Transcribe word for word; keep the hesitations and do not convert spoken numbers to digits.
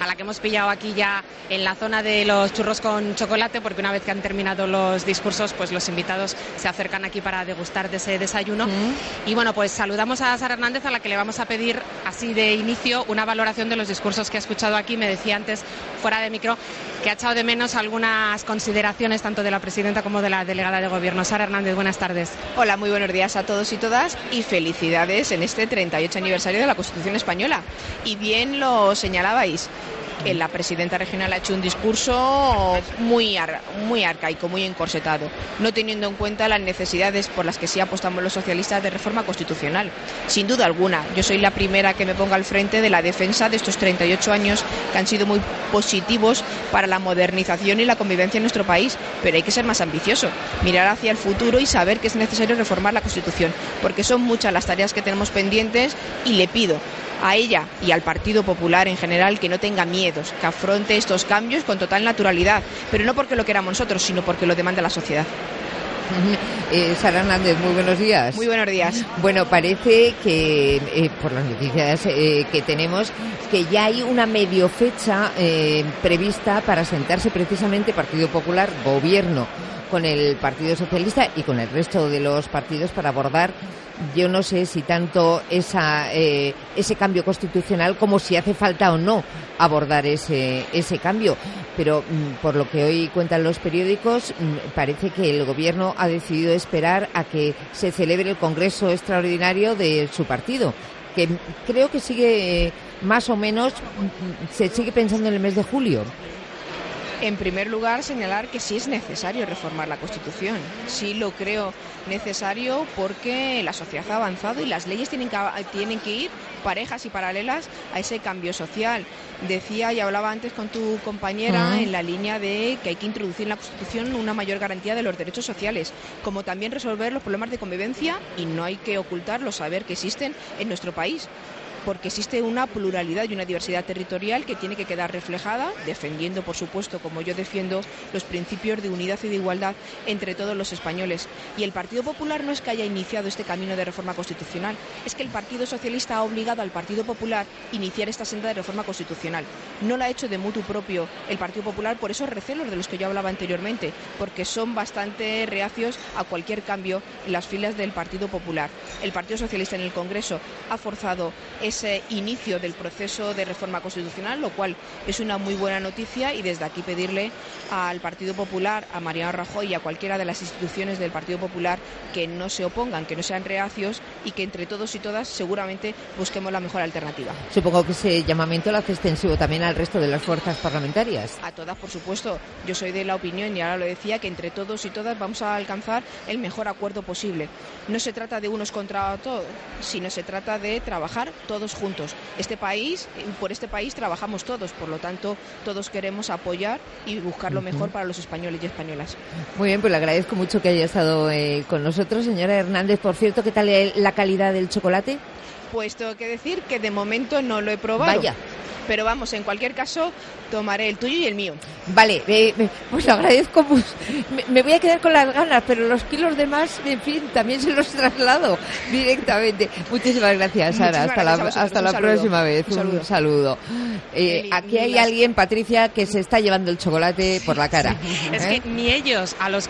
la que hemos pillado aquí ya en la zona de los churros con chocolate, porque una vez que han terminado los discursos, pues los invitados se acercan aquí para degustar de ese desayuno. Mm. Y bueno, pues saludamos a Sara Hernández, a la que le vamos a pedir así de inicio una valoración de los discursos que ha escuchado aquí. Me decía antes, fuera de micro, que ha echado de menos algunas consideraciones tanto de la presidenta como de la delegada de gobierno. Sara Hernández, buenas tardes. Hola, muy buenos días a todos y todas y felicidades en este treinta y ocho aniversario de la Constitución Española. Y bien lo señalabais, que la presidenta regional ha hecho un discurso muy, ar muy arcaico, muy encorsetado, no teniendo en cuenta las necesidades por las que sí apostamos los socialistas de reforma constitucional. Sin duda alguna, yo soy la primera que me ponga al frente de la defensa de estos treinta y ocho años que han sido muy positivos para la modernización y la convivencia en nuestro país, pero hay que ser más ambicioso, mirar hacia el futuro y saber que es necesario reformar la Constitución, porque son muchas las tareas que tenemos pendientes y le pido a ella y al Partido Popular en general que no tenga miedos, que afronte estos cambios con total naturalidad, pero no porque lo queramos nosotros, sino porque lo demanda la sociedad. Eh, Sara Hernández, muy buenos días. Muy buenos días. Bueno, parece que, eh, por las noticias eh, que tenemos, que ya hay una medio fecha eh, prevista para sentarse precisamente Partido Popular, Gobierno, con el Partido Socialista y con el resto de los partidos para abordar, yo no sé si tanto esa eh, ese cambio constitucional como si hace falta o no abordar ese ese cambio. Pero mm, por lo que hoy cuentan los periódicos, mm, parece que el Gobierno ha decidido esperar a que se celebre el Congreso Extraordinario de su partido, que creo que sigue eh, más o menos, mm, se sigue pensando en el mes de julio. En primer lugar, señalar que sí es necesario reformar la Constitución. Sí lo creo necesario porque la sociedad ha avanzado y las leyes tienen que, tienen que ir parejas y paralelas a ese cambio social. Decía y hablaba antes con tu compañera uh-huh. en la línea de que hay que introducir en la Constitución una mayor garantía de los derechos sociales, como también resolver los problemas de convivencia, y no hay que ocultar los saber que existen en nuestro país, porque existe una pluralidad y una diversidad territorial que tiene que quedar reflejada, defendiendo, por supuesto, como yo defiendo, los principios de unidad y de igualdad entre todos los españoles. Y el Partido Popular no es que haya iniciado este camino de reforma constitucional, es que el Partido Socialista ha obligado al Partido Popular a iniciar esta senda de reforma constitucional. No la ha hecho de mutuo propio el Partido Popular por esos recelos de los que yo hablaba anteriormente, porque son bastante reacios a cualquier cambio en las filas del Partido Popular. El Partido Socialista en el Congreso ha forzado ese ese inicio del proceso de reforma constitucional, lo cual es una muy buena noticia, y desde aquí pedirle al Partido Popular, a Mariano Rajoy y a cualquiera de las instituciones del Partido Popular que no se opongan, que no sean reacios y que entre todos y todas seguramente busquemos la mejor alternativa. Supongo que ese llamamiento lo hace extensivo también al resto de las fuerzas parlamentarias. A todas, por supuesto. Yo soy de la opinión, y ahora lo decía, que entre todos y todas vamos a alcanzar el mejor acuerdo posible. No se trata de unos contra todos, sino se trata de trabajar todos juntos. Este país, por este país trabajamos todos, por lo tanto todos queremos apoyar y buscar lo mejor para los españoles y españolas. Muy bien, pues le agradezco mucho que haya estado eh, con nosotros, señora Hernández. Por cierto, ¿qué tal la calidad del chocolate? Pues tengo que decir que de momento no lo he probado. Vaya. Pero vamos, en cualquier caso, tomaré el tuyo y el mío. Vale, eh, pues lo agradezco. Pues, me, me voy a quedar con las ganas, pero los kilos de más, en fin, también se los traslado directamente. Muchísimas gracias, Sara. Muchísimas hasta gracias la, hasta la próxima vez. Un saludo. Un saludo. Eh, Eli, aquí hay las... alguien, Patricia, que se está llevando el chocolate por la cara. Sí. ¿Eh? Es que ni ellos, a los